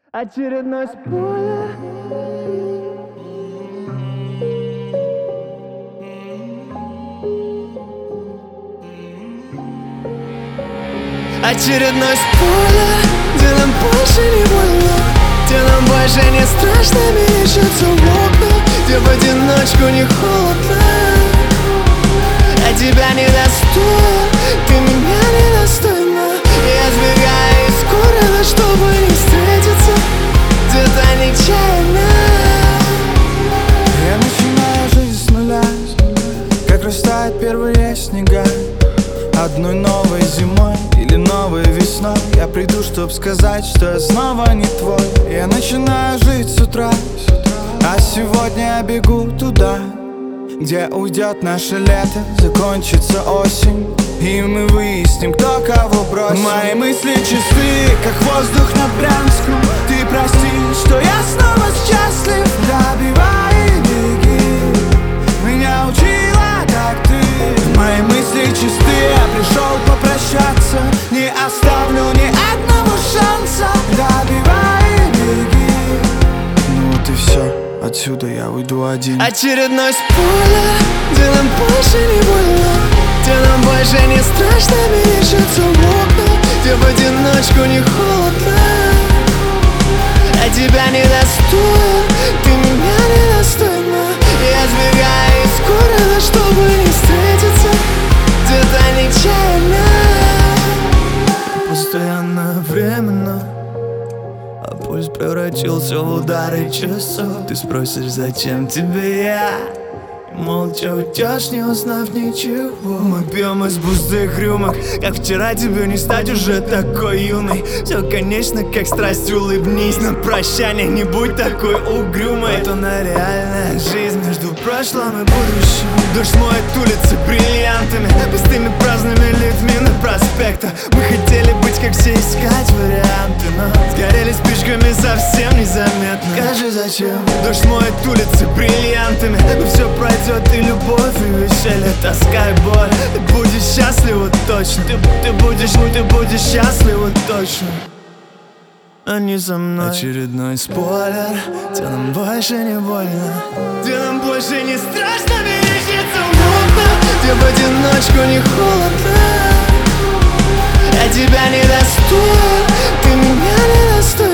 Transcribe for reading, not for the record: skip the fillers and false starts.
Очередной спойлер. Очередной спойлер, где нам больше не больно, где нам больше не страшно мерещится в окна, где в одиночку не холодно. А тебя недостоин, ты меня недостойна. Я сбегаю из города, чтобы не встретиться где-то нечаянно. Я начинаю жизнь с нуля, как растают первые снега. Одной новой зимой или новой весной я приду, чтоб сказать, что я снова не твой. Я начинаю жить с утра, а сегодня я бегу туда, где уйдет наше лето, закончится осень, и мы выясним, кто кого бросил. Мои мысли чисты, как воздух над Брянском. Ты прости, что я снова счастлив. Добивай и беги, меня учила так ты. Мои мысли чисты, я пришел попрощаться. Не оставлю ни одного шанса. Добивай и беги. Ну вот и все, отсюда я уйду один. Очередной спойлер, где нам больше не больно, где нам больше не страшно мерещится в окна, где в одиночку не холодно. А тебя недостоин, ты меня недостойна. Я сбегаю из города, чтобы не встретиться где-то нечаянно. Постоянно временно, а пульс превратился в удары часов. Ты спросишь, зачем тебе я? Молча уйдешь, не узнав ничего. Мы пьем из пустых рюмок, как вчера тебе не стать уже такой юной. Все, конечно, как страсть, улыбнись на прощание, не будь такой угрюмой. Вот она реальная жизнь между прошлым и будущим. Дождь моет улицы бриллиантами, пустыми праздными людьми на проспектах. Мы хотели быть как все, искать варианты, но сгорели спичками совсем незаметно. Скажи, зачем? Дождь моет улицы бриллиантами, но все пройдет, и любовь, и веселье, тоска и боль. Ты будешь счастлива точно, ты будешь счастлива точно, а не со мной. Очередной спойлер, где нам больше не больно, где нам больше не страшно мерещится в окна, где в одиночку не холодно. А тебя недостоин, ты меня недостоин.